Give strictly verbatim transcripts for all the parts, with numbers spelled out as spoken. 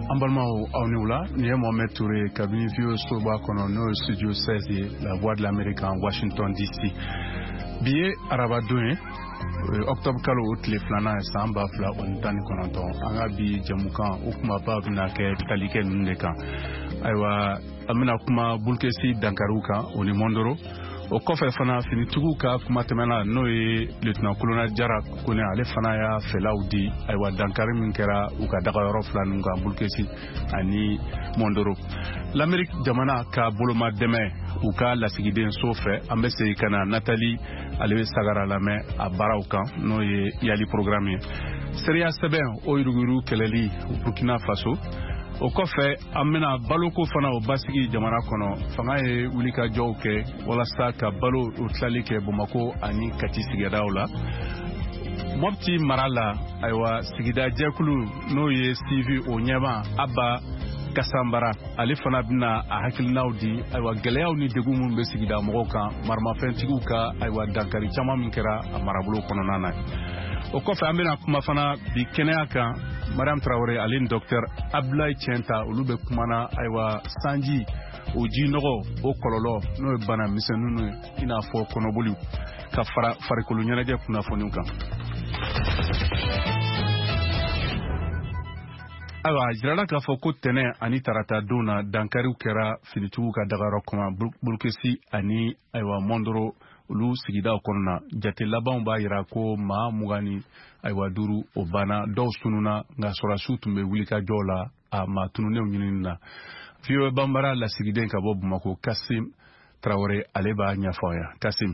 Ambalmao Aunioula, Nia Mohamed Touré, Kabini Vio Soba Kono, Studio seize, La Voix de l'Amérique en Washington D C. Billet Arabadouin, octobre Kalo Outle Flana et Samba Fla Ontani Konanton, Angabi Jamoukan, Oukma Babna Ke Talike Nuneka. Aywa, Amina Kuma Bulkesi Dankaruka, Oni Mondoro. O kɔfɛ fana finitugu ka kuma tɛmɛna n'o ye lieutenant colonel Jara Kone ale fana y'a fɛlaw di ayiwa dankari min kɛra u ka dagayɔrɔ fila ninnu kan Bulkesi ani Mondoro. L'Amérique jamana ka boloma dɛmɛ u ka lasigiden so fɛ an bɛ segin ka na Nathalie ale bɛ sagara lamɛn a baaraw kan n'o ye yali programme ye. Seereya sɛbɛn o yuruguyurugu kɛlɛli Burkina Faso. O kɔfɛ an bɛna baloko fana o basigi jamana kɔnɔ fanga ye wulikajɔw kɛ walasa ka balo o tilali kɛ Bamako ani Kati sigidaw la. Mopti mara la ayiwa sigida jɛkulu n'o ye Sivi o ɲɛma Abba Kasambara ale fana bɛna a hakilinaw di ayiwa gɛlɛyaw ni degun minnu bɛ sigida mɔgɔw kan maramafɛntigiw ka ayiwa dankari caman min kɛra a marabolo kɔnɔna na. O kɔfɛ an bɛna kuma fana bi kɛnɛya kan Mariam Traoré ale ni docteur Abdoulaye Tienta olu bɛ kumana ayiwa sanji o ji nɔgɔ o kɔlɔlɔ n'o ye bana misɛnninw ye i n'a fɔ kɔnɔboli ka fara farikolo ɲɛnajɛ kunnafoniw kan. Ayiwa jirala k'a fɔ ko tɛnɛ ani tarata don na dankariw kɛra finitugu ka dagayɔrɔ kɔnɔ Bulkesi ani ayiwa Mondoro olu sigidaw kɔnɔna jate labanw b'a yira ko maa mugan ni ayiwa duuru o banna dɔw sununa nka sɔrɔdasiw tun bɛ wulikajɔw la a maa tununenw ɲinini na. V O A Bambara lasigiden ka bɔ Bamako Kasim Traoré ale b'a ɲɛfɔ yan. Kasim.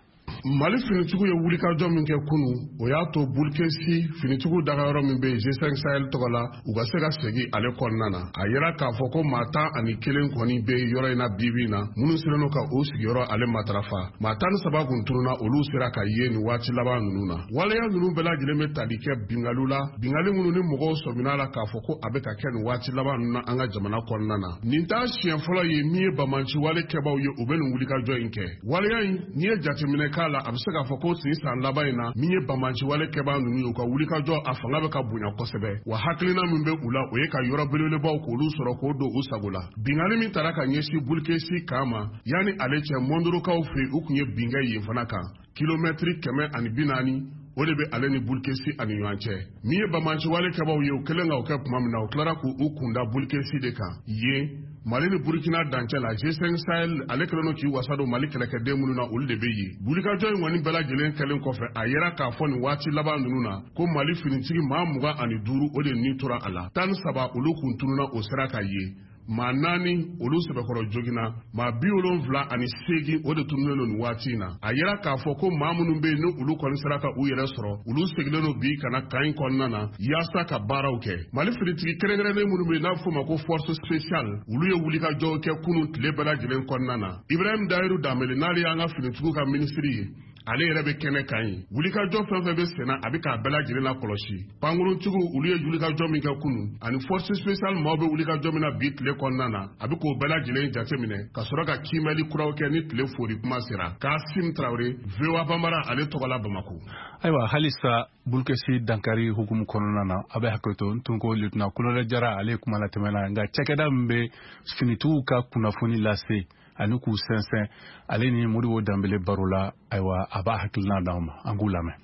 Mali finitugu ye wulikajɔ min kɛ kunu o y'a to Bulkesi finitugu dagayɔrɔ min bɛ G cinq Sahel tɔgɔ la u ka se ka segin ale kɔnɔna na. A yera k'a fɔ ko maa tan ani kelen kɔni bɛ yɔrɔ in na bibi na minnu siranno ka o sigiyɔrɔ ale matarafa. Maa tan ni saba kun tununa olu sera ka ye nin waati laban ninnu na. Waleya ninnu bɛɛ lajɛlen bɛ tali kɛ bingalu la bingali minnu ni mɔgɔw sɔmina la k'a fɔ ko a bɛ ka kɛ nin waati laban ninnu na an ka jamana kɔnɔna na. Nin t'a siɲɛ fɔlɔ ye min ye Bamanci wale kɛbaaw ye u bɛ nin wulikajɔ in kɛ. Waleya in n'i ye jateminɛ k'a la a bɛ se k'a fɔ ko sin san laban in na min ye Bamanci wale kɛbaa ninnu ye u ka wulikajɔ a fanga bɛ ka bonya kosɛbɛ wa hakilina min bɛ u la o ye ka yɔrɔ belebelebaw k'olu sɔrɔ k'o don u sago la. Bingali min taara ka ɲɛsin Bulkesi kan ma yanni ale cɛ Mondorokaw fɛ u kun ye binkɛ yen fana kan kilomɛtiri kɛmɛ ani bi naani o de bɛ ale ni Bulkesi ani ɲɔgɔn cɛ. Min ye Bamanci wale kɛbaaw ye u kɛlen ka o kɛ tuma min na u tilara k'u kunda Bulkesi de kan yen Mali ni Burkina dancɛ la G cinq Sahel ale kɛlen don k'i wasa don Mali kɛlɛkɛden minnu na olu de bɛ yen. Wulikajɔ in kɔni bɛɛ lajɛlen kɛlen kɔfɛ a yera k'a fɔ nin waati laban ninnu na ko Mali finitigi maa mugan ani duuru o de ni tora a la tan ni saba olu kun tununa o sera ka ye. Maa naani olu sɛbɛkɔrɔ joginna maa bi wolonfila ani seegin o de tununnen don nin waati in na. A yera k'a fɔ ko maa minnu bɛ yen ni olu kɔni sera ka u yɛrɛ sɔrɔ olu seginnen don bi kana kan in kɔnɔna na yaasa ka baaraw kɛ. Mali finitigi kɛrɛnkɛrɛnnen minnu bɛ yen n'a fɔ ma ko force spéciale olu ye wulikajɔw kɛ kunun tile bɛɛ lajɛlen kɔnɔna na. Ibrahim Dahiru Danbele n'ale y'an ka finitigiw ka minisiri ye ale yɛrɛ bɛ kɛnɛ kan ye. Wulikajɔ fɛn fɛn bɛ senna a bɛ k'a bɛɛ lajɛlen la kɔlɔsi. Pankuruntigiw olu ye wulikajɔ min kɛ kunun ani force spéciale maaw bɛ wulikajɔ min na bi tile kɔnɔna na a bɛ k'o bɛɛ lajɛlen jateminɛ ka sɔrɔ ka kiimɛli kuraw kɛ ni tile fori kuma sera. Kasim Traoré, V O A Bambara ale tɔgɔ la Bamako. Ayiwa halisa Bulkesi dankari hukumu kɔnɔna na a bɛ hakili to n tun ko lieutenant colonel Jara ale kuma la tɛmɛna nka cakɛda min bɛ finitigiw ka kunnafoni lase ani k'u sɛnsɛn ale ni Modibo Danbele baro la ayiwa a b'a hakilina d'anw ma an k'u lamɛn.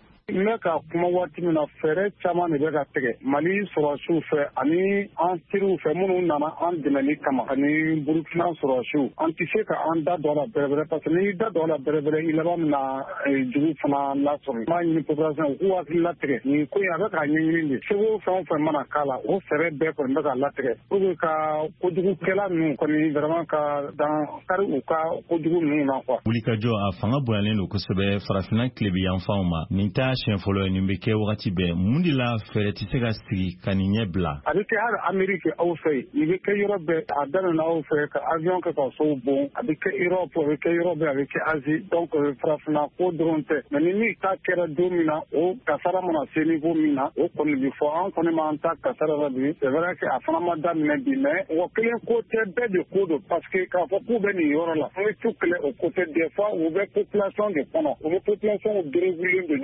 N bɛ ka kuma waati min na fɛɛrɛ caman de bɛ ka tigɛ Mali sɔrɔdasiw fɛ ani an teriw fɛ minnu nana an dɛmɛli kama ani Burkina sɔrɔdasiw an tɛ se ka an da don a la bɛrɛbɛrɛ parce que n'i da don a la bɛrɛbɛrɛ i laban min na jugu fana lasɔrɔ. N b'a ɲini population u k'u hakili latigɛ nin ko in a bɛ k'a ɲɛɲini de seko fɛn o fɛn mana k'a la o fɛɛrɛ bɛɛ kɔni bɛ k'a latigɛ pour que ka kojugukɛla ninnu kɔni vraiment ka dankari u ka kojugu ninnu na quoi. Wulikajɔ a fanga bonyalen don kosɛbɛ farafinna tile yanfanw ma nin t'a siɲɛ fɔlɔ ye nin bɛ kɛ wagati bɛɛ mun de la fɛɛrɛ tɛ se ka sigi ka nin ɲɛ bila. A bɛ kɛ hali Amérique aw fɛ nin bɛ kɛ yɔrɔ bɛɛ a daminɛ aw fɛ ka avion kɛ ka sow bon a bɛ kɛ Europe a bɛ kɛ yɔrɔ bɛɛ a bɛ kɛ Asie donc farafinna ko dɔrɔn tɛ mais ni min ta kɛra don min na o kasara mana se niveau min na o kɔni bɛ fɔ an kɔni m'an ta kasara la bi c'est vrai que a fana ma daminɛ bi mais o kelen ko tɛ bɛɛ de ko don parce que k'a fɔ k'u bɛ nin yɔrɔ la an bɛ tout kɛlɛ o côté des fois u bɛ population de kɔnɔ u bɛ population déréguler de ɲɔgɔn na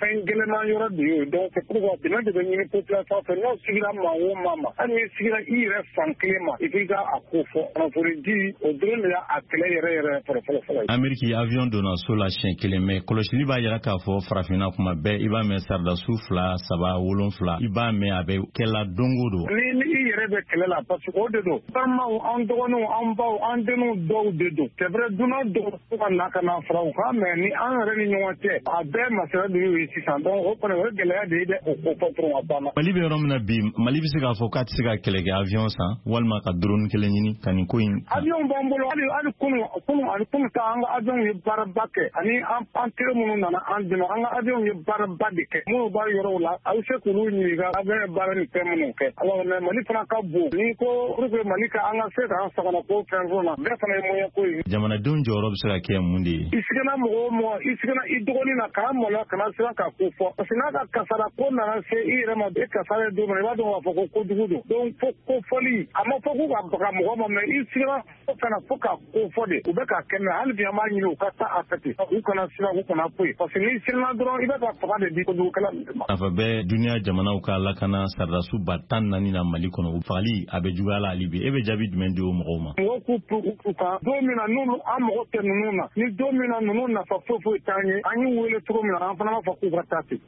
fɛn gɛlɛman yɔrɔ de ye donc c'est pourquoi dɛmɛ de bɛ ɲini population fɛ n'o sigira maa o maa ma hali n'i sigira i yɛrɛ fan kelen ma i k'i ka a ko fɔ kunnafoni di o dɔrɔn de y'a kɛlɛ yɛrɛ yɛrɛ fɔlɔ fɔlɔ ye. Ameriki avion donna so la siɲɛ kelen mɛ kɔlɔsili b'a yira k'a fɔ farafinna kuma bɛɛ i b'a mɛn saridasiw fila saba wolonfila i b'a mɛn a bɛ kɛla don o don. Ni ni i yɛrɛ bɛ kɛlɛ la parce que o de don balimaw an dɔgɔninw an baw an denw dɔw de don c'est vrai dunan dɔw fo ka na ka na fara u kan mɛ ni an yɛrɛ ni ɲɔgɔn cɛ a bɛɛ masaya de y'o ye sisan donc o kɔni o ye gɛlɛya de ye dɛ o ko fɔ dɔrɔn a banna. Mali bɛ yɔrɔ min na bi Mali bɛ se k'a fɔ k'a tɛ se ka kɛlɛkɛ avion san walima ka drone kelen ɲini ka nin ko in. Avion b'an bolo hali hali kunun kunun ani kunun ta an ka avion ye baaraba kɛ ani an an teri minnu nana an dɛmɛ an ka avion ye baaraba de kɛ minnu b'a yɔrɔw la a bɛ se k'olu ɲininka avion ye baara ni fɛn minnu kɛ alors mais Mali fana ka bon ni ko pour que Mali ka an ka se k'an sagona ko fɛn fɛn na bɛɛ fana ye moyen ko ye. Jamanadenw jɔyɔrɔ bɛ se ka kɛ mun de ye. I sigina mɔgɔ o mɔgɔ i sigina i dɔgɔnin na k'a maloya kana siran k'a ko fɔ parce que n'a ka kasara ko nana se i yɛrɛ ma e kasara ye don min i b'a dɔn k'a fɔ ko kojugu don donc fo ko fɔli a ma fɔ k'u ka baga mɔgɔ ma mais i sigina fana fo k'a ko fɔ de u bɛ k'a kɛ mais hali bi an b'a ɲini u ka taa a fɛ ten u kana siran u kana foyi parce que n'i sirina dɔrɔn i bɛ ka faga de di kojugukɛla ninnu ma. Nafa bɛ duniya jamanaw ka lakana saridasiw ba tan naani na Mali kɔnɔ fagali a bɛ juguya la hali bi e bɛ jaabi jumɛn di o mɔgɔw ma. Mɔgɔw k'u to u kan don min na n'olu an mago tɛ ninnu na ni don min na ninnu nafa foyi foyi t'an ye an y'u wele cogo min na an fana b'a fɔ k'u ka taa ten.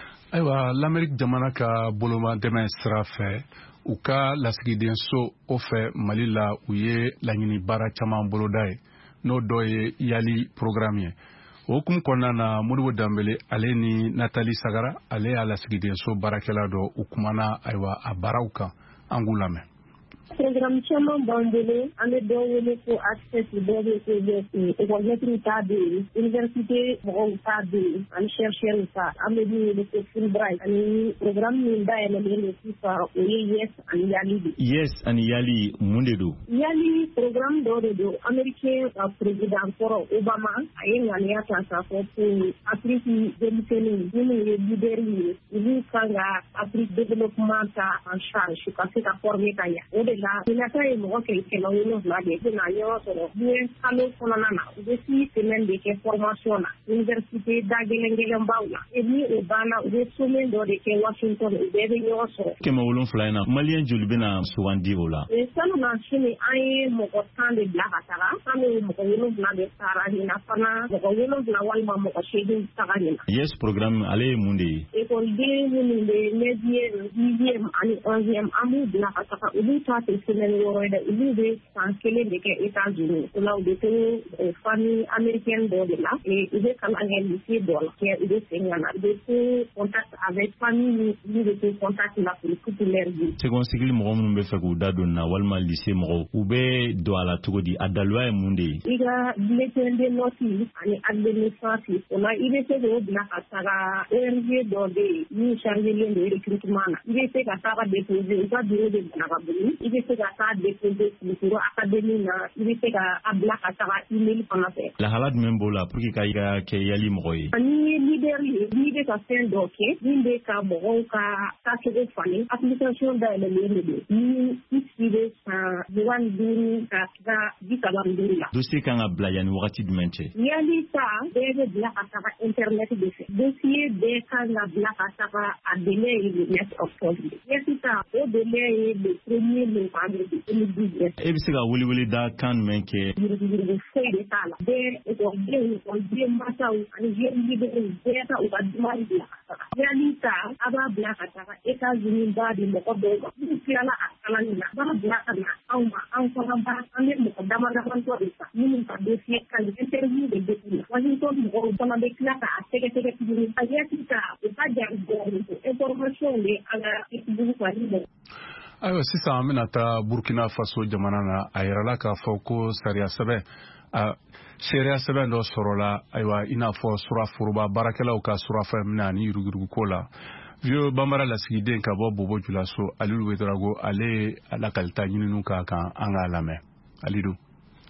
Ayiwa l'Amérique jamana ka boloma dɛmɛ sira fɛ u ka lasigidenso o fɛ Mali la u ye laɲini baara caman boloda ye n'o dɔ ye yali programme ye o hukumu kɔnɔna na Modibo Dambele ale ni Nathalie Sagara ale y'a lasigidenso baarakɛla dɔ u kumana ayiwa a baaraw kan an k'u lamɛn. Programme caman b'an bolo an bɛ dɔw wele ko access dɔw bɛ ko école t'a bɛ yen université mɔgɔw t'a bɛ yen ani chercheurs ta an bɛ min wele ko Fulbright ani programme min dayɛlɛlen don sisan o ye Yes ani Yali de. Yes ani Yali mun de don. Yali programme dɔ de don américain ka président kɔrɔ Obama a ye ŋaniya ta k'a fɔ ko Afrique denmisɛnninw minnu ye leader ye olu kan ka Afrique développement ta en charge ka se ka former ka ɲɛ o de la Minata ye mɔgɔ kɛ kɛmɛ wolonwula de bɛna ɲɔgɔn sɔrɔ diɲɛ kalo kɔnɔna na u bɛ six semaines de kɛ formation na université da gɛlɛn gɛlɛnbaw la et ni o banna u bɛ sommet dɔ de kɛ Washington u bɛɛ bɛ ɲɔgɔn sɔrɔ. kɛmɛ wolonwula in na maliyɛn joli bɛna sugandi o la. sanu na sini an ye mɔgɔ tan de bila ka taga an bɛ mɔgɔ wolonwula de taara nin na fana mɔgɔ wolonwula walima mɔgɔ seegin taga nin na. Yes programme ale ye mun de ye. Écoleden minnu bɛ neuvième dixième ani onzième an b'u bila ka taga olu ta tɛ semaine wɔɔrɔ ye dɛ olu bɛ san kelen de kɛ États-Unis o la u bɛ to famille américaine dɔ de la u bɛ kalan kɛ lycée dɔ la u bɛ segin ka na u bɛ to contact avec famille minnu bɛ to contact la pour toute leur vie. Seconde cycle mɔgɔ minnu bɛ fɛ k'u da don na walima lycée mɔgɔw u bɛ don a la cogo di a daluya ye mun de ye. I ka bulletin de note ani acte de naissance o la i bɛ se k'o bila ka taga O N G dɔ bɛ yen min chargelen don recrutement na i bɛ se ka taga déposer u ka bureau de Banagabuli i bɛ se ka taa déposer Kulukoro académie na i bɛ se ka a bila ka taga email fana fɛ. Lahala jumɛn b'o la pour que ka i ka kɛ yali mɔgɔ ye. N'i ye leader ye n'i bɛ ka fɛn dɔ kɛ min bɛ ka mɔgɔw ka taacogo falen application dayɛlɛlen de don ni i si bɛ san mugan ni duuru ka taga bi saba ni duuru la. Dossier kan ka bila yanni wagati jumɛn cɛ. Yali ta bɛɛ bɛ bila ka taga internet de fɛ dossier bɛɛ kan ka bila ka taga a délai ye le neuf octobre. Yali ta o délai ye le premier novembre deux mille dix-neuf. E bɛ se ka wele da kan jumɛn kɛ. Yuruguyurugu foyi de t'a la bɛɛ ekɔlidenw ekɔliden mansaw ani jeune leaderw bɛɛ ka u ka demande bila ka taga. Yali ta a b'a bila ka taga États-Unis ba de mɔgɔ dɔw ma n'u tilala a kalanni na a b'a bila ka na anw ma anw fana ba an bɛ mɔgɔ dama damadɔ de ta minnu ka dossier ka interview de bɛ k'u la Washington mɔgɔw fana bɛ tila k'a sɛgɛsɛgɛ tuguni a yali ta u ka jaabi dɔɔnin ko information de an ka Facebook kan ni mɔgɔ. Ayiwa sisan an bɛna taa Burkina Faso jamana na a yirala k'a fɔ ko sariya sɛbɛn a sariya sɛbɛn dɔ sɔrɔla ayiwa i n'a fɔ suraforoba baarakɛlaw ka surafɛn minɛ ani yuruguruguko la Vieux Bambara lasigiden ka bɔ Bobo Julaso Alidu Wedrago ale ala kalita ɲininu ka kan an ka lamɛn Alidu.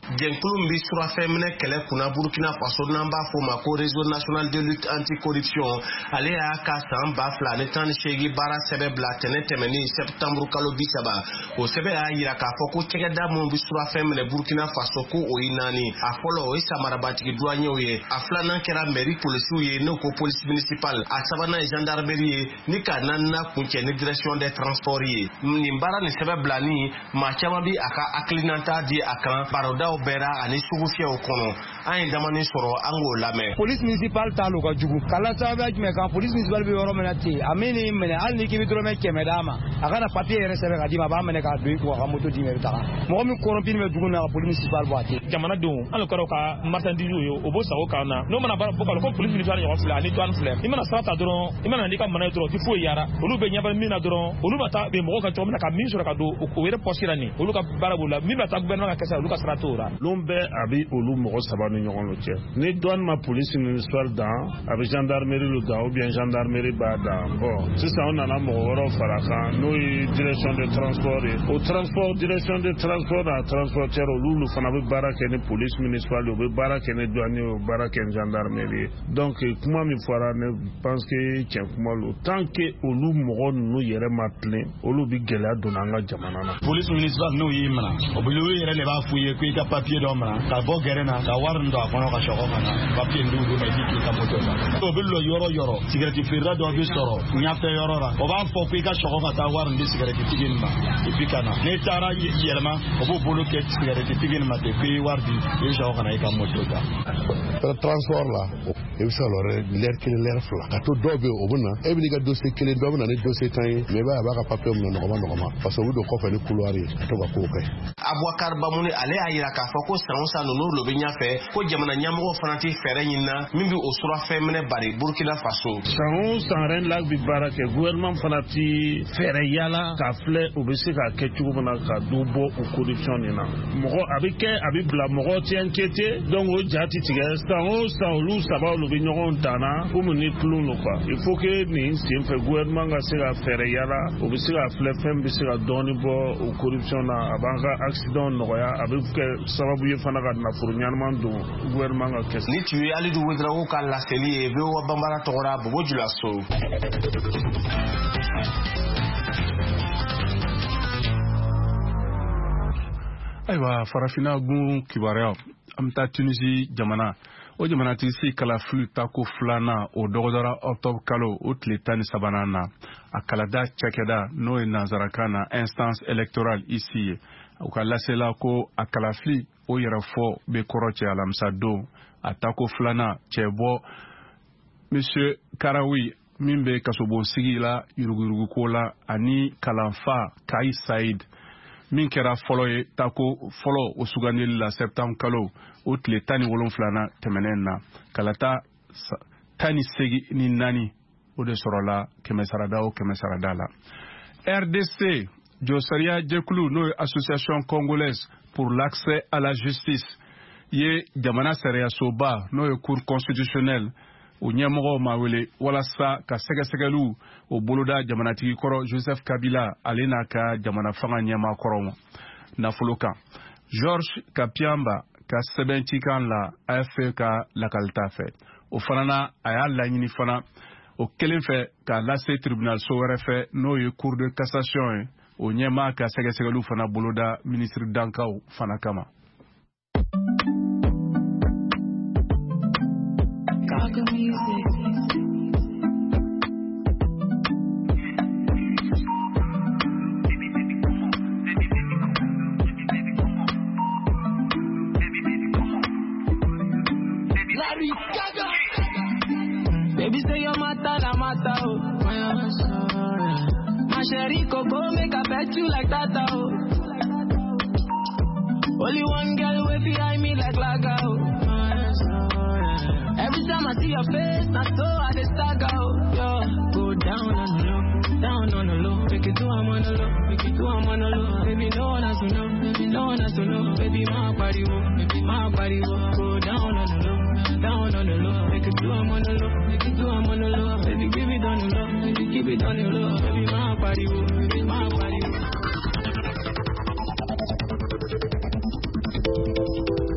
jɛnkulu bi surafɛn minɛ kɛlɛ kunna Burkina Faso n'an b'a fɔ ma ko réseau national de lutte anti-corruption ale y'a ka san ba fila ni tan ni seegin baara sɛbɛn bila tɛnɛ tɛmɛni septembre kalo bi saba o sɛbɛn y'a yira k'a fɔ ko cɛkɛda minnu bi surafɛn minɛ Burkina Faso ko o ye naani a fɔlɔ o ye samarabatigi douaniers ye a filanan kɛra mairie policiers ye n'o ko police municipale a sabanan ye gendarmerie ye ni ka naaninan kuncɛ ni direction des transports ye nin baara ni sɛbɛn bilani maa caman bi a ka hakilinata di a kan barodaw bɛɛra ani sugu fiyɛw kɔnɔ an ye damani sɔrɔ an k'o lamɛn. Police municipale ta l'o ka jugu kala sababu jumɛn kan police municipale bɛ yɔrɔ min na ten a min ni minɛ hali ni k'i bɛ dɔrɔmɛ kɛmɛ d'a ma a kana papier yɛrɛ sɛbɛn ka d'i ma a b'a minɛ k'a don i kun a ka moto d'i ma i bɛ taga mɔgɔ min corrompu bɛ dugu min na ka police municipale bɔ a ten. Jamanadenw hali kɔrɔ ka marchandise ye o b'o sago kan na n'o mana baara bɔ k'a ko police municipale ɲɔgɔn filɛ ani douane filɛ i mana sara ta dɔrɔn i mana n'i ka mana ye dɔrɔn o tɛ foyi yara olu bɛ ɲɛbɔ min na dɔrɔn olu bɛ taa bɛn mɔgɔw ka cogo min na ka min sɔrɔ ka don o yɛrɛ poste la nin olu ka baara b'o la min bɛ taa gouvernement ka kɛsɛ olu ka sara t'o la. Lon bɛɛ a bɛ olu mɔgɔ saba ni ɲɔgɔn cɛ ni douane ma police municipale dan a bɛ gendarmerie lu dan ou bien gendarmerie b'a dan bon sisan o nana mɔgɔ wɛrɛw fara kan n'o ye direction de transport ye o transport direction de transport na transporteur olu fana bɛ baara kɛ ni police municipale ye o bɛ baara kɛ ni douane ye o bɛ baara kɛ ni gendarmerie ye donc kuma min fɔra ne pense que tiɲɛ kuma lo tant que olu mɔgɔ ninnu yɛrɛ ma tilen olu bɛ gɛlɛya don an ka jamana na. Police municipale n'o y'i minɛ o bɛ olu yɛrɛ de b'a f'u ye ko i ka papier dɔ minɛ ka bɔ gɛrɛn na ka wari min don a kɔnɔ ka sɔgɔ ka na papier in d'u ma i k'i ka moto la. O bɛ lɔ yɔrɔ yɔrɔ cigarette feerela dɔ bɛ sɔrɔ ɲafɛ yɔrɔ la o b'a fɔ ko i ka sɔgɔ ka taa wari di cigarette tigi nin ma et puis ka na n'i taara yɛlɛma o b'o bolo kɛ cigarette tigi nin ma ten ko i ye wari di i bɛ sɔrɔ ka na i ka moto ta. Transport la i bɛ se ka lɔrɛ lɛri kelen lɛri fila ka to dɔw bɛ yen o bɛ na e bɛ n'i ka dossier kelen dɔ bɛ na ni dossier tan ye mais i b'a ye a b'a ka papier minɛ nɔgɔma nɔgɔma parce que o bɛ don kɔfɛ ni couloir ye ka to ka kow kɛ. Abouakar Bamouni ale y'a yira k'a fɔ ko san o san ninnu lo bɛ ɲɛfɛ ko jamana ɲɛmɔgɔ fana tɛ fɛɛrɛ ɲini na min bɛ o surafɛn minɛ bari Burkina Faso. San o san ren lag bɛ baara kɛ gouvernement fana tɛ fɛɛrɛ yala k'a filɛ u bɛ se k'a kɛ cogo min na ka dɔ bɔ o corruption nin na mɔgɔ a bɛ kɛ a bɛ bila mɔgɔ tɛ enquêter donc o ja tɛ tigɛ san o san olu saba olu bɛ ɲɔgɔn danna komi ni tulon don quoi il faut que nin senfɛ gouvernement ka se ka fɛɛrɛ yala o bɛ se ka filɛ fɛn bɛ se ka dɔɔni bɔ o corruption na a b'an ka accident nɔgɔya a bɛ kɛ sababu ye fana ka nafolo ɲanama don gouvernement ka kɛsɛ. Ni tun ye Alidu Ouedraogo ka laseli ye V O A Banbara tɔgɔra Bobo Julaso. Ayiwa farafina gun kibaruya an bɛ taa Tunisie jamana o jamanatigi si kalafili tako filanan o dɔgɔdara octobre kalo o tile tan ni sabanan na a kalada cakɛda n'o ye nanzarakan na instance électorale ici ye u ka lasela ko a kalafili o yɛrɛfɔ bɛ kɔrɔ cɛ alamisa don a tako filanan cɛbɔ monsieur Karawi min bɛ kasobonsigi la yuruguyuruguko la ani kalanfa Kai Said min kɛra fɔlɔ ye tako fɔlɔ o sugandili la septembre kalo o tile tan ni wolonwula na tɛmɛnen na kalata tan ni segin ni naani o de sɔrɔla kɛmɛ sarada o kɛmɛ sarada la. R D C jɔsariya jɛkulu n'o ye association congolaise pour l'accès à la justice ye jamana sariyasoba n'o ye cour constitutionnelle o ɲɛmɔgɔw ma wele walasa ka sɛgɛsɛgɛliw o boloda jamanatigi kɔrɔ Joseph Kabila ale n'a ka jamana fanga ɲɛmaa kɔrɔ ma nafolo kan. Georges Kapiamba ka sɛbɛncikan la A F P ka lakalita fɛ o fana na a y'a laɲini fana o kelen fɛ k'a lase tribunal so wɛrɛ fɛ n'o ye cour de cassation ye o ɲɛmaa ka sɛgɛsɛgɛliw fana boloda ministre dankaw fana kama. Baby say you're mata la mata oh. My sherry coco make I pet you like that oh. Only one girl way behind me like laga oh. Every time I see your face, I so I just stagger oh. Yo, go down on the low, down on the low. Make it do I'm on the low, make it do I'm on the low. Baby no one has to know, baby no one has to know. Baby my body oh, baby my body oh. Go down on the low, down on the low. Make it do I'm on the low, make it do I'm on the low. Baby give it on the low, baby keep it on the low. Baby my body oh, baby my body oh.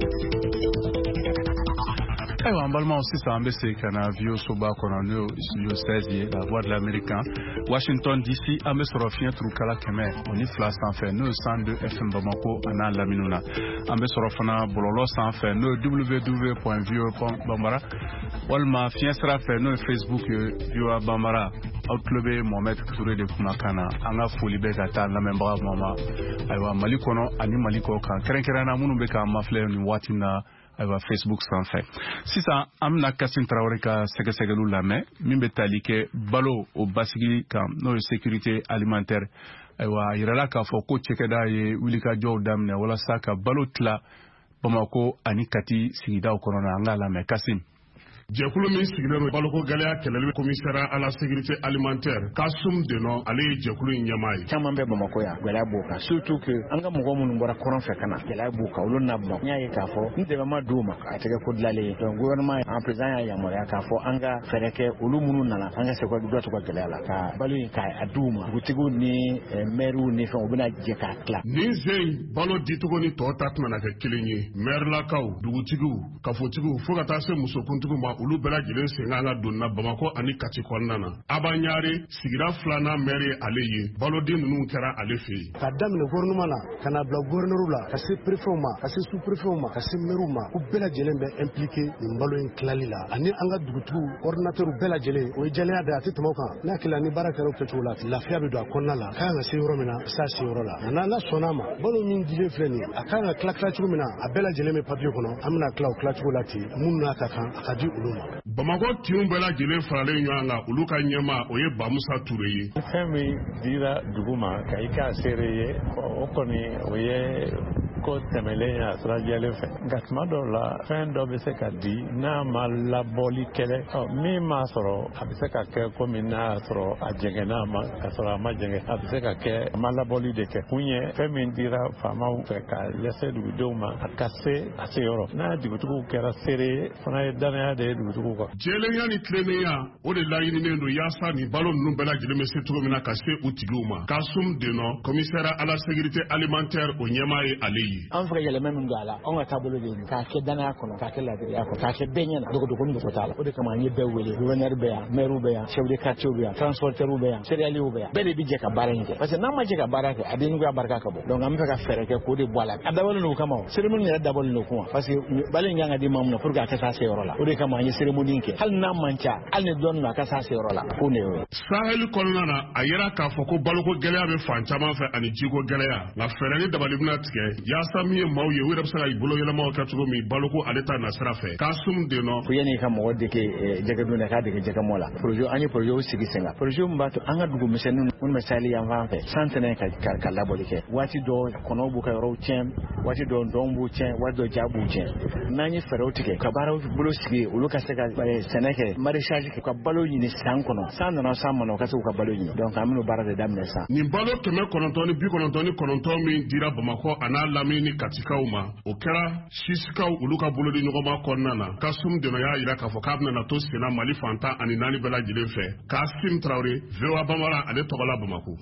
balma aussi ça ambese kana vio soba kono studio seize la voix de l'américain Washington D C ambe sorofien trukala keme oni flash en fait neuf cent deux F M Bamako ana laminuna ambe sorofana bololo sans fait no w w w point vio point bambara walma fiensra fait no Facebook vio bambara outclubé Mohamed Touré de Kumakana anga foli be gata na memba mama aywa malikono ani maliko kan kerenkerana munu be ka mafle ni watina aywa Facebook sans fait si ça amna Kassim Traoré ka sege segelu lame mimbe talike balo o basigi kam no sécurité alimentaire aywa irala ka foko chekeda ye wilika jow damne wala saka balo tla Bamako ani kati sigida okorona anga lame Kassim Jekulu min sigilen baloko galeya kɛlɛli commissaire à la sécurité alimentaire Kasum Deno ale ye jekulu in ɲɛmaa ye caman bɛ Bamako ya gɛlɛya b'o kan surtout que an ka mɔgɔ minnu bɔra kɔrɔn fɛ kana gɛlɛya b'o kan olu na Bamako n y'a ye k'a fɔ ni dɛmɛ ma d'u ma a tɛgɛ ko dilanlen donc gouvernement en président y'a yamaruya k'a fɔ an ka fɛɛrɛ kɛ olu minnu nana an ka se ka dɔ to ka gɛlɛya la ka balo in k'a d'u ma dugutigiw ni maires ni fɛn u bɛna jɛ k'a tila nin zen balo dicogo ni tɔ ta tɛna kɛ kelen ye maire lakaw dugutigiw kafotigiw fo ka taa se musokuntigiw ma olu bɛɛ lajɛlen sen an ka donna Bamako ani Kati kɔnɔna na Abanyare sigira filanan maire ale ye balodin ninnu kɛra ale fɛ yen ka daminɛ gouvernement la ka na bila gouverneur la ka se préfet ma ka se sous préfet ma ka se maire ma ko bɛɛ lajɛlen bɛ impliqué nin balo in tilali la ani an ka dugutigiw ordinateur bɛɛ lajɛlen o ye jɛlenya da a tɛ tɛmɛ o kan n'a kila ni baara kɛra o kɛcogo la lafiya bɛ don a kɔnɔna la ka kan ka se yɔrɔ min na sa se yɔrɔ la nka n'ala sɔnna ma balo min dilen filɛ nin a kan ka tila tila cogo min na a bɛɛ lajɛlen bɛ papier kɔnɔ an bɛna tila o tila cogo la ten mun n'a ka kan a ka di olu ma Bamako tiɲɛw bɛɛ lajɛlen faralen ɲɔgɔn kan olu ka ɲɛma o ye Bamusa Ture ye fɛn min dira dugu ma ka i k'a seere ye o kɔni o ye ko tɛmɛlen a sira jɛlen fɛ nka tuma dɔw la fɛn dɔ bɛ se ka di n'a ma labɔli kɛlɛ min m'a sɔrɔ a bɛ se ka kɛ komi n'a y'a sɔrɔ a jɛngɛnna a ma ka sɔrɔ a ma jɛngɛ a bɛ se ka kɛ a ma labɔli de kɛ kun ye fɛn min dira faamaw fɛ ka lase dugudenw ma a ka se a se yɔrɔ n'a dugutigiw kɛra seere ye fana ye danaya de ye dugutigiw kan jɛlenya ni tilennenya o de laɲininen don yaasa nin balo ninnu bɛɛ lajɛlen bɛ se cogo min na ka se u tigiw ma Kasum Deno commissaire à la sécurité alimentaire o ɲɛmaa ye ale ye an fɛ ka yɛlɛma min don a la an ka taabolo de ye k'a kɛ danaya kɔnɔ k'a kɛ ladiriya kɔnɔ k'a kɛ bɛɛ ɲɛna dogodogonin dogo t'a la o de kama an ye bɛɛ wele gouverneur bɛ yan maire bɛ yan chef de quartier bɛ yan transporteur bɛ yan céréaliers bɛ yan bɛɛ de bɛ jɛ ka baara in kɛ parce que n'a ma jɛ ka baara kɛ a denjuguya barika ka bɔ donc an bɛ fɛ ka fɛɛrɛ kɛ k'o de bɔ a la a dabɔlen don o kama o cérémonie yɛrɛ dabɔlen don o kama parce que balo in kan ka di maa min na pour que a ka taa se yɔrɔ la o de kama an ye cérémonie kɛ hali n'a man ca hali ni dɔɔnin a ka taa se yɔrɔ la ko ne y'o ye Sahel kɔnɔna na a yɛrɛ k'a fɔ ko baloko gɛlɛya bɛ fan caman fɛ ani jiko gɛlɛya nka fɛɛrɛ ni dabali bɛna tigɛ yaasa min ye maaw ye u yɛrɛ bɛ se ka bolo yɛlɛmaw kɛ cogo min baloko ale ta nasira fɛ Kasum Deno ko yanni ka mɔgɔ dege jɛgɛdun na k'a dege jɛgɛmɔ la projet an ye projet sigi sen kan projet min b'a to an ka dugu misɛnninw minnu bɛ Sahel yan fan fɛ san tɛnɛ ka ka labɔli kɛ waati dɔ kɔnɔw b'u ka yɔrɔw tiɲɛ waati dɔ dɔn b'u tiɲɛ waati dɔ ja b'u tiɲɛ n'an ye fɛɛrɛw tigɛ ka baaraw bolo sigi olu ka se ka sɛnɛ kɛ maraîchage kɛ ka balo ɲini san kɔnɔ san nana san mana u ka se k'u ka balo ɲini donc an bɛn'o baara de daminɛ san nin balo kɛmɛ kɔnɔntɔn ni bi kɔnɔntɔn ni kɔnɔntɔn min dira Bamako a n'a lamini ni Katikaw ma o kɛra sisikaw olu ka bolo di ɲɔgɔnma kɔnɔna na Kasum Deno y'a jira k'a fɔ k'a bɛna to senna Mali fantan ani naani bɛɛ lajɛlen fɛ Kassim Traoré V O A Bambara ale tɔgɔla Bamako.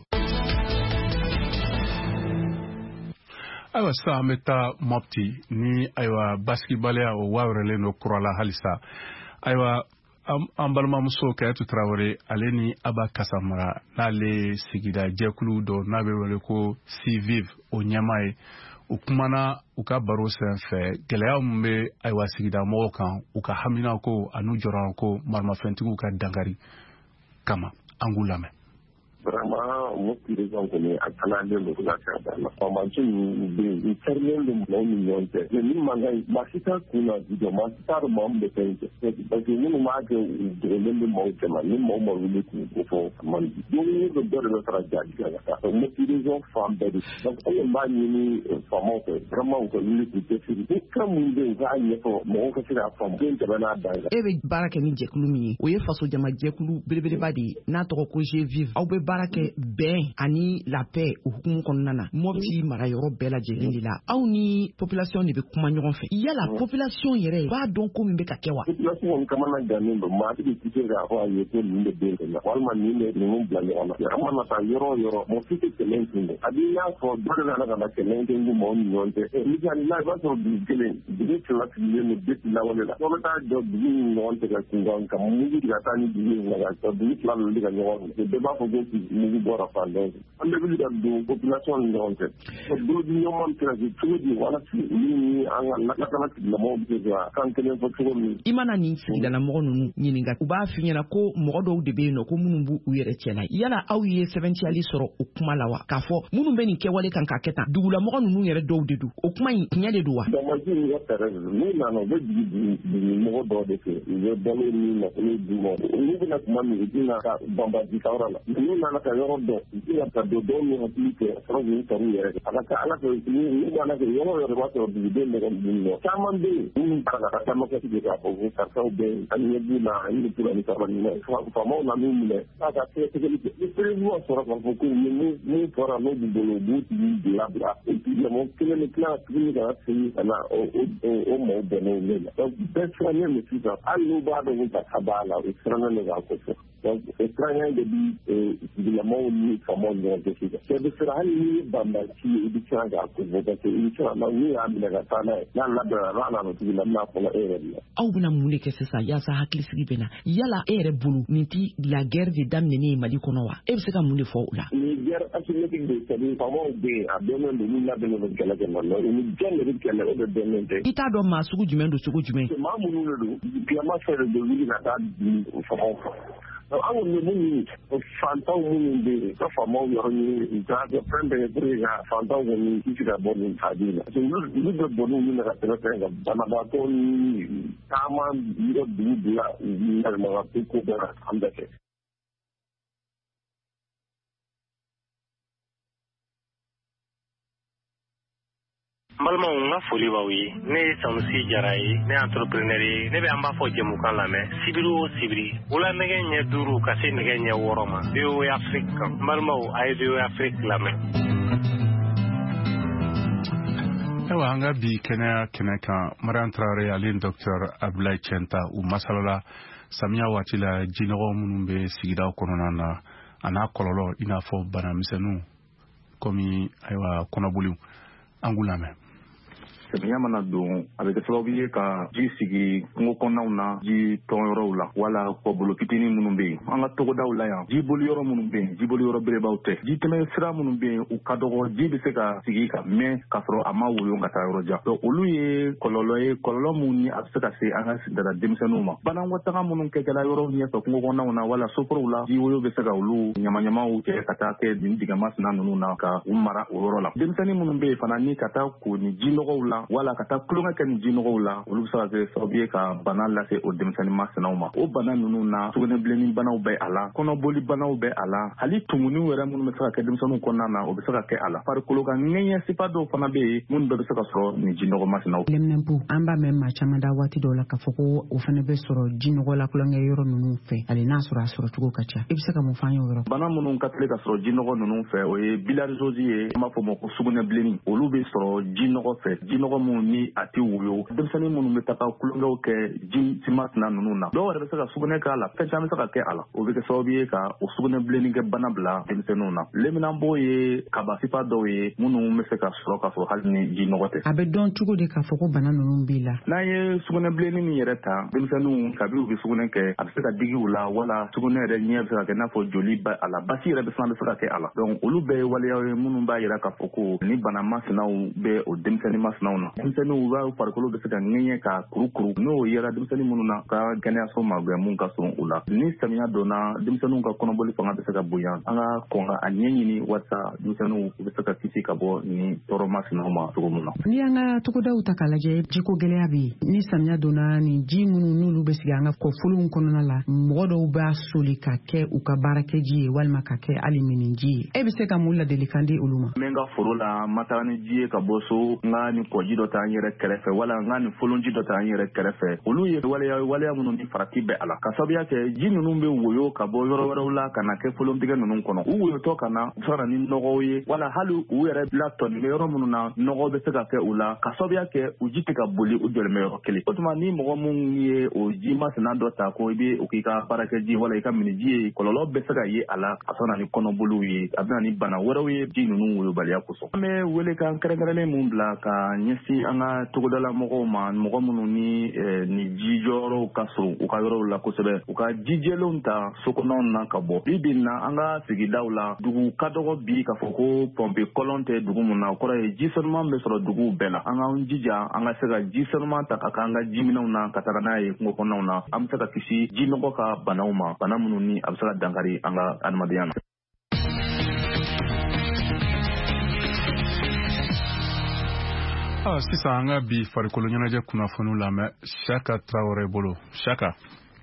Ayiwa sisan an bɛ taa Mopti ni ayiwa basketballya o wawrɛlen don kura la halisa ayiwa an balimamuso Kayetu Traoré ale ni Aba Kasamara n'ale sigida jɛkulu dɔ n'a bɛ wele ko C-Vive o ɲɛmaa ye u kumana u ka baro senfɛ gɛlɛya min bɛ ayiwa sigida mɔgɔw kan u ka hamina ko ani jɔrɔn ko marimafɛntigiw ka dankari kama an k'u lamɛn. Vraiment, mon président connaît à Canada le Gouvernement. La formation nous dit, fermez le monde million de. Mais nous mangeons, ma cita kuna video, ma cita membre de pays. Parce que nous mangeons de le monde de ma, nous mangeons le coup de fond. Donc nous devons le faire à Donc mon président femme de. Donc on est mal ni formant vraiment on peut le couper sur. Et comme nous devons aller pour mon côté la forme, bien de la dame. E be baraka ni jekulu mi, o ye faso jama jekulu belebeleba de n'a tɔgɔ ko G-Vive. Aw be baara kɛ bɛn ani la paix o hukumu kɔnɔna na Mopti mara yɔrɔ bɛɛ lajɛlen de la aw ni population de bɛ kuma ɲɔgɔn fɛ yala population yɛrɛ b'a dɔn ko min bɛ ka kɛ wa population kamana gannen don maa de tɛ se k'a fɔ a ye ko nin de bɛ yen walima nin de ninnu bila ɲɔgɔn na an mana taa yɔrɔ yɔrɔ mɔgɔ si tɛ kɛlɛ kun dɛ a b'i n'a fɔ dɔ de nana ka na kɛlɛ kɛ nko mɔgɔw ni ɲɔgɔn cɛ ni ka n'a i b'a sɔrɔ dugu kelen dugu fila sigilen don depuis lawale la dɔ bɛ taa jɔ dugu ni ɲɔgɔn cɛ ka kunkan ka mugu ka taa ni dugu in la ka dugu fila ninnu ka ɲɔgɔn fɛ bɛɛ b'a fɔ ko mugu bɔra fan dɔ fɛ an bɛɛ bɛ ka don population ni ɲɔgɔn cɛ bolo di ɲɔgɔn bɛ se ka kɛ cogo di walasa ni an ka lakana tigilamɔgɔw bɛ se ka kan kelen fɔ cogo min i mana nin sigidalamɔgɔ ninnu ɲininka u b'a f'i ɲɛna ko mɔgɔ dɔw de bɛ yen nɔ ko minnu b'u u yɛrɛ cɛla yala aw ye sɛbɛntiyali sɔrɔ o kuma la wa k'a fɔ minnu bɛ nin kɛwale kan k'a kɛ tan dugulamɔgɔ ninnu yɛrɛ dɔw de don o kuma in tiɲɛ de don wa damaji ni ka fɛɛrɛ n'u nana u bɛ jigi dugumɔgɔ dɔw de fɛ u bɛ balo ni nafolo d'u ma olu bɛna kuma min u bɛna ka banbaji ka yɔrɔ la n'u nana ka yɔrɔ dɔn u bɛna ka don dɔw min hakili kɛ sɔrɔ k'u sɔrɔ u yɛrɛ a ka kɛ ala fɛ n'u nana kɛ yɔrɔ yɔrɔ b'a sɔrɔ dugudenw nɛgɛ ninnu dɔn caman bɛ yen minnu taara ka caman kɛ tigɛ k'a fɔ ko karisaw bɛ yen an ɲɛ b'u la an ɲɛ t'u la ni sabali ɲuman ye faamaw na n'u minɛ k'a ka sɛgɛsɛgɛli kɛ ni président sɔrɔ k'a fɔ ko min fɔra n'o b'u bolo u b'u tigi bila bila et puis lamɔ kelen ni tila tuguni ka segin ka na o mɔgɔw bɛnn'o ne la donc bɛɛ sirannen don sisan hali n'u b'a dɔn ko kasa b'a la o sirannen don k'a kɔfɛ donc o sirannen de bi sigilamɔgɔw ni faamaw ni ɲɔgɔn cɛ sisan cɛ bɛ sira hali ni banbaki ye i bɛ siran k'a kɔfɛ parce que i bɛ siran n'u y'a minɛ ka taa n'a ye n'a labɛnna n'a nana tigi la n'a fɔra e yɛrɛ de la aw bɛna mun de kɛ sisan yaasa hakilisigi bɛ na yala e yɛrɛ bolo nin ti la guerre de daminɛnen ye Mali kɔnɔ wa e bɛ se ka mun de fɔ o la ni guerre asymétrique de c'est à dire faamaw bɛ yen a bɛnnen don n'u labɛnnen don kɛlɛ kɛ na ni jɔn de bɛ kɛlɛ o de bɛnnen tɛ i t'a dɔn maa sugu jumɛn don sugu jumɛn maa minnu de don tilema fɛ de bɛ wuli ka taa di faamaw fɛ an kɔni bɛ mun ɲini fantanw minnu bɛ yen ka faamaw yɔrɔ ɲini ka kɛ fɛn bɛɛ pour que ka fantanw kɔni kisi ka bɔ nin taabili la parce que olu bɛ bɔ n'u minɛ ka tɛmɛ fɛn kan banabaatɔ ni caman yɔrɔ dugu bila u yɛlɛma ka ko bɛɛ an bɛɛ kɛ balimaw n ka foli b'aw ye ne ye Sanusi Jara ye ne ye entrepreneur ye ne bɛ an b'a fɔ jɛmukan lamɛn sibiri o sibiri wula nɛgɛ ɲɛ duuru ka se nɛgɛ ɲɛ wɔɔrɔ ma V O A Afrique kan balimaw a ye V O A Afrique lamɛn. Ewa an ka bi kɛnɛya kɛnɛ kan Mariam Traoré ale ni Docteur Abdoulaye Tienta u masalala samiya waati la jinɔgɔ minnu bɛ sigidaw kɔnɔna na a n'a kɔlɔlɔ i n'a fɔ banamisɛnninw komi ayiwa kɔnɔboliw an k'u lamɛn. Samiya mana don a bɛ kɛ sababu ye ka ji sigi kungo kɔnɔnaw na ji tɔnyɔrɔw la wala kɔbolo fitinin minnu bɛ yen an ka togodaw la yan ji boli yɔrɔ minnu bɛ yen ji boli yɔrɔ berebaw tɛ ji tɛmɛ sira minnu bɛ yen u ka dɔgɔ ji bɛ se ka sigi ka mɛn k'a sɔrɔ a ma woyo ka taa yɔrɔ jan donc olu ye kɔlɔlɔ ye kɔlɔlɔ minnu ni a bɛ se ka se an ka sigidala denmisɛnninw ma banakɔtaga minnu kɛkɛla yɔrɔ ɲɛfɛ kungo kɔnɔnaw na wala soforow la ji woyo bɛ se ka olu ɲamaɲamaw kɛ ka taa kɛ nin digɛmasina ninnu na ka u mara o yɔrɔ la denmisɛnnin minnu bɛ yen fana ni ka taa ko ni ji nɔgɔw la wala ka taa kulonkɛ kɛ ni ji nɔgɔw la olu bɛ se ka kɛ sababu ye ka bana lase o denmisɛnnin masinaw ma o bana ninnu na sugunɛbilenni banaw bɛ a la kɔnɔboli banaw bɛ a la hali tumunin yɛrɛ minnu bɛ se ka kɛ denmisɛnninw kɔnɔna na o bɛ se ka kɛ a la farikolo ka ŋɛɲɛ sifa dɔw fana bɛ yen minnu bɛɛ bɛ se ka sɔrɔ ni ji nɔgɔ masinaw. lɛminɛnpo an b'a mɛn maa caman da waati dɔw la k'a fɔ ko o fana bɛ sɔrɔ ji nɔgɔ la kulonkɛ yɔrɔ ninnu fɛ hali n'a sɔrɔ a sɔrɔ cogo ka ca i bɛ se ka mun f'an ye o yɔrɔ. bana minnu ka tile ka sɔrɔ ji nɔgɔ ninnu fɛ o ye bilarizosi ye an b'a fɔ o ma ko sugunɛbilenni olu bɛ sɔrɔ ji nɔgɔ fɛ ji nɔgɔ minnu ni a tɛ woyo denmisɛnnin minnu bɛ taga kulonkɛw kɛ ji simasina ninnu na dɔw yɛrɛ bɛ se ka sugunɛ k'a la fɛn caman bɛ se ka kɛ a la o bɛ kɛ sababu ye ka o sugunɛbilenni kɛ bana bila denmisɛnninw na leminanbo ye kaba sifa dɔw ye minnu bɛ se ka sɔrɔ ka sɔrɔ hali ni ji nɔgɔ tɛ. a bɛ dɔn cogo di k'a fɔ ko bana ninnu b'i la. n'an ye sugunɛbilenni min yɛrɛ ta denmisɛnninw kabi u bɛ sugunɛ kɛ a bɛ se ka digi u la wala sugunɛ yɛrɛ ɲɛ bɛ se ka kɛ i n'a fɔ joli ba a la basi yɛrɛ bɛ fana bɛ se ka kɛ a la donc olu bɛɛ ye waleyaw ye minnu b'a yira k'a fɔ ko ni bana masinaw bɛ o denmisɛnnin masinaw na denmisɛnninw b'a farikolo bɛ se ka ŋɛɲɛ ka kurukuru n'o yera denmisɛnnin minnu na ka kɛnɛyaso ma bɛn mun ka surun u la ni samiya donna denmisɛnninw ka kɔnɔboli fanga bɛ se ka bonya an ka kɔn ka a ɲɛɲini walasa denmisɛnninw bɛ se ka kisi ka bɔ ni tɔɔrɔ masinaw ma cogo min na. ni an ka togodaw ta k'a lajɛ jiko gɛlɛya bɛ yen ni samiya donna ni ji minnu n'olu bɛ sigi an ka kɔfolow kɔnɔna la mɔgɔ dɔw b'a soli ka kɛ u ka baarakɛ ji ye walima ka kɛ hali minin ji ye e bɛ se ka mun ladilikan di olu ma. n bɛ n ka foro la ma taga ni ji ye ka bɔ so n ka ni kɔji kɔji dɔ ta an yɛrɛ kɛrɛfɛ wala n ka nin folonji dɔ ta an yɛrɛ kɛrɛfɛ olu ye waleya waleya minnu ni farati bɛ a la ka sababuya kɛ ji ninnu bɛ woyo ka bɔ yɔrɔ wɛrɛw la ka na kɛ folontigɛ ninnu kɔnɔ u woyotɔ ka na fara ni nɔgɔw ye wala hali u yɛrɛ bila tɔnni bɛ yɔrɔ minnu na nɔgɔ bɛ se ka kɛ u la ka sababuya kɛ u ji tɛ ka boli u jɔlen bɛ yɔrɔ kelen o tuma ni mɔgɔ minnu ye o ji masina dɔ ta ko i bɛ o k'i ka baarakɛ ji wala i ka miniji ye kɔlɔlɔ bɛ se ka ye a la ka sɔrɔ na ni kɔnɔboliw ye a bɛ na ni bana wɛrɛw ye ji ninnu woyobaliya kosɔn an bɛ wele kan kɛrɛnkɛrɛnnen mun bila ka ɲɛsin an ka togodala mɔgɔw ma mɔgɔ minnu ni ni ji jɔyɔrɔw ka surun u ka yɔrɔw la kosɛbɛ u ka ji jɛlenw ta sokɔnɔw na ka bɔ bi bi na an ka sigidaw la dugu ka dɔgɔ bi k'a fɔ ko pɔmpe kɔlɔn tɛ dugu mun na o kɔrɔ ye ji sanuman bɛ sɔrɔ duguw bɛɛ la an k'an jija an ka se ka ji sanuman ta ka k'an ka jiminɛw na ka taga n'a ye kungo kɔnɔnaw na an bɛ se ka kisi ji nɔgɔ ka banaw ma bana minnu ni a bɛ se ka dankari an ka adamadenya na. Ah, sisan an ka bi farikolo ɲɛnajɛ kunnafoniw lamɛn Saka Traoré bolo Saka.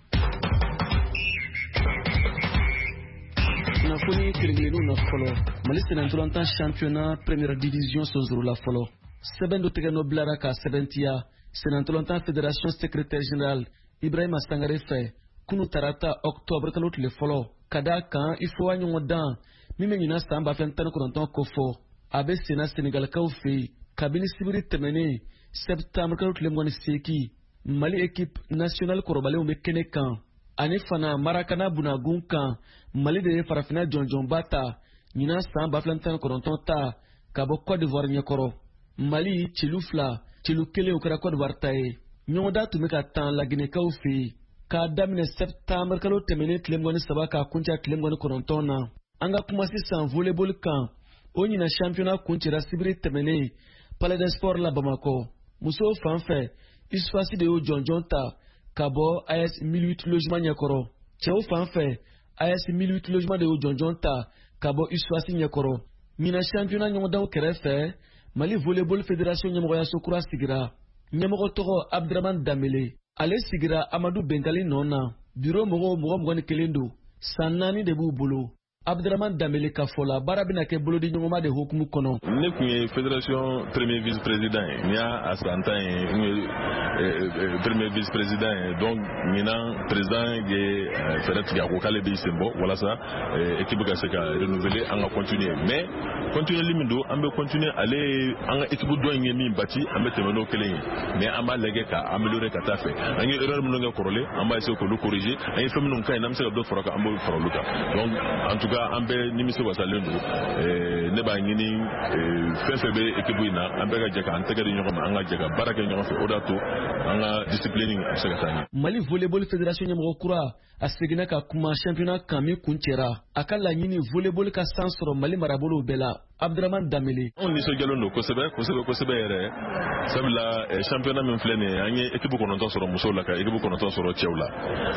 kunnafoni kelen-kelenninw na fɔlɔ Mali senatolantan championnat première division sɔnzuru la fɔlɔ sɛbɛn dɔ tɛgɛ nɔ bilara ka sɛbɛntiya senatolantan fédération secrétaire général Ibrahima Sangare fɛ kunu tarata octobre kalo tile fɔlɔ ka da kan i fɔ a ɲɔgɔn dan min bɛ ɲina san ba fɛn tan ni kɔnɔntɔn ko fɔ a bɛ sena senegalikaw fɛ yen kabini sibiri tɛmɛnen septembre kalo tile mugan ni seegin Mali équipe nationale kɔrɔbalenw bɛ kɛnɛ kan ani fana Marakana Bunagun kan Mali de ye farafina jɔnjɔnba ta ɲina san ba fila tan ni kɔnɔntɔn ta ka bɔ Côte d'Ivoire ɲɛkɔrɔ Mali celu fila celu kelen o kɛra Côte d'Ivoire ta ye ɲɔgɔnda tun bɛ ka tan laginɛkaw fɛ yen k'a daminɛ septembre kalo tɛmɛnen tile mugan ni saba k'a kuncɛ tile mugan ni kɔnɔntɔn na an ka kuma sisan volleyball kan o ɲina championnat kuncɛra sibiri tɛmɛnen Palais des Sports la Bamakɔ musow fan fɛ Isfasi de y'o jɔnjɔn ta ka bɔ A S mille huit logement ɲɛkɔrɔ cɛw fan fɛ A S mille huit logement de y'o jɔnjɔn ta ka bɔ Isfasi ɲɛkɔrɔ ɲina championnat ɲɔgɔndaw kɛrɛfɛ Mali volleyball fédération ɲɛmɔgɔyaso kura sigira ɲɛmɔgɔ tɔgɔ Abdraman Dambele ale sigira Amadu Benkali nɔ na bureau mɔgɔw mɔgɔ mugan ni kelen don san naani de b'u bolo Abdraman Dambele ka fɔ la baara bɛna kɛ bolodi ɲɔgɔnma de hukumu kɔnɔ. Ne tun ye fédération premier vice président ye n y'a san tan ye n ye premier vice président ye donc ɲinan président ye fɛɛrɛ tigɛ a ko k'ale b'i sen bɔ walasa équipe ka se ka renouveler an ka continuer mais continuer min don an bɛ continuer ale an ka équipe dɔ in ye min bâti an bɛ tɛmɛ n'o kelen ye mais an b'a lajɛ ka améliorer ka taa fɛ an ye erreur minnu kɛ kɔrɔlen an b'a essayer k'olu corriger an ye fɛn minnu ka ɲi n'an bɛ se ka dɔ fara kan an b'o fara olu kan donc en tout cas an bɛ nimisi wasalen don ne b'a ɲini fɛn fɛn bɛ équipe in na an bɛɛ ka jɛ k'an tɛgɛ di ɲɔgɔn ma an ka jɛ ka baara kɛ ɲɔgɔn fɛ o de y'a to an ka discipline a bɛ se ka taa ɲɛ. Mali volleyball fédération ɲɛmɔgɔ kura a seginna ka kuma championnat kan min kun cɛra a ka laɲini volleyball ka san sɔrɔ Mali marabolow bɛɛ la Abdraman Dambele. Anw nisɔndiyalen don kosɛbɛ kosɛbɛ kosɛbɛ yɛrɛ sabula championnat min filɛ nin ye an ye équipe kɔnɔntɔn sɔrɔ musow la ka équipe kɔnɔntɔn sɔrɔ cɛw la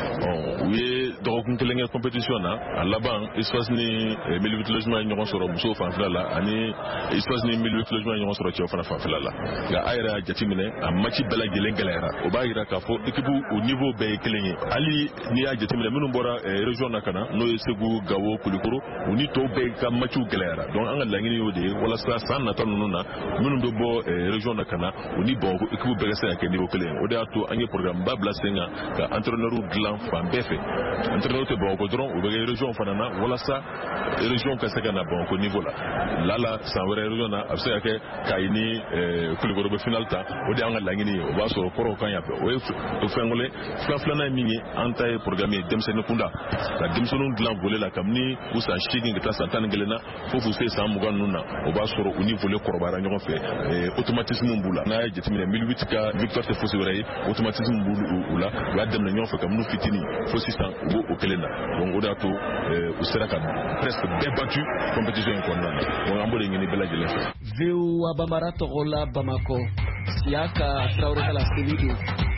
u ye dɔgɔkun kelen kɛ compétition na a laban Isfas ni mille huit logement ye ɲɔgɔn sɔrɔ musow fanfɛla la ani Isfas ni mille huit logement ye ɲɔgɔn sɔrɔ cɛw fana fanfɛla la nka a yɛrɛ y'a jateminɛ a match bɛɛ lajɛlen gɛlɛyara o b'a jira k'a fɔ équipe o niveau bɛɛ ye kelen ye hali n'i y'a jateminɛ minnu bɔra région na ka na n'o ye Segu Gawo Kulikoro u ni tɔw bɛɛ ka matchw gɛlɛyara donc an ka laɲini y'o de ye walasa san nata ninnu na minnu bɛ bɔ région na ka na u ni Bamakɔ équipe bɛɛ ka se ka kɛ niveau kelen o de y'a to an ye programme ba bila sen kan ka entraîneur dilan fan bɛɛ fɛ entraîneur tɛ Bamakɔ dɔrɔn u bɛ kɛ région fana na walasa région ka se ka na Bamakɔ niveau la lala san wɛrɛ région na a bɛ se ka kɛ Kayi ni Kulikoro bɛ final ta o de y'an ka laɲini ye o b'a sɔrɔ kɔrɔw kan yan fɛ o ye fɛn kɔlɛ fila filanan ye min ye an ta ye programme ye denmisɛnnin kunda ka denmisɛnninw dilan volley la kabini u san seegin ka taa san tan ni kelen na fo k'u se san mugan ninnu na o b'a sɔrɔ u ni volley kɔrɔbayara ɲɔgɔn fɛ automatisme b'u la n'a ye jateminɛ mille huit ka victoire tɛ fosi wɛrɛ ye automatisme b'u la u y'a daminɛ ɲɔgɔn fɛ kabini fitinin fo sisan u b'o kelen na donc o de y'a to u sera ka presque bɛɛ battu compétition in kɔnɔna na donc an b'o de ɲini bɛɛ lajɛlen fɛ. V O A Bambara tɔgɔ la Bamakɔ Siaka Traoré ka la seli don.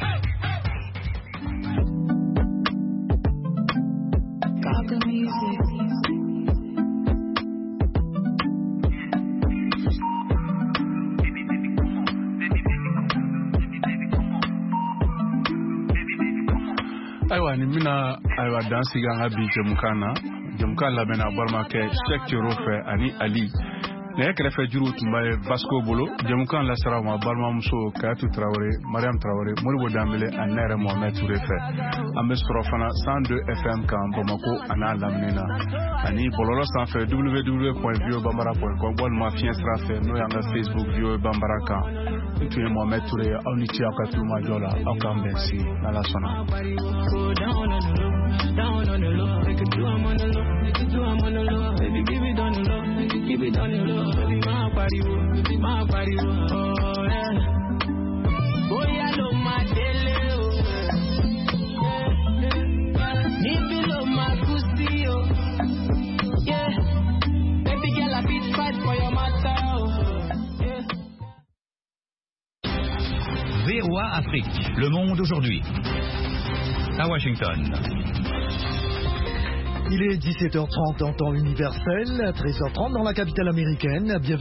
Ayiwa ni mina ayiwa dan sigi an ka bi jɛmukan na jɛmukan labɛnna balimakɛ Sɛk Coro fɛ ani Ali ne kɛrɛfɛ juru tun bɛ Vasco bolo jamukan lasara ma balimamuso Kayatu Traoré Mariam Traoré Moribo Dambele ani ne yɛrɛ Mohamed Touré fɛ an bɛ sɔrɔ fana cent deux F M kan Bamako a n'a lamini na ani bɔlɔlɔ sanfɛ w w w point v o bambara point com walima fiɲɛ sira fɛ n'o y'an ka Facebook V O A Bambara kan n tun ye Mohamed Touré aw ni ce aw ka tulomajɔ la aw k'an bɛn sigi n'Ala sɔnna. Down on the low, make it do I'm on the low, make it do I'm on the low, baby give it on the low, make it keep it on the low, baby my body, baby my body, oh yeah. Boy I love my daily, if you love my pussy, oh yeah, baby girl I beat fight for your matter, oh yeah. V O A Afrique, Le Monde aujourd'hui, à Washington. Il est dix-sept heures trente en temps universel, treize heures trente dans la capitale américaine. Bienvenue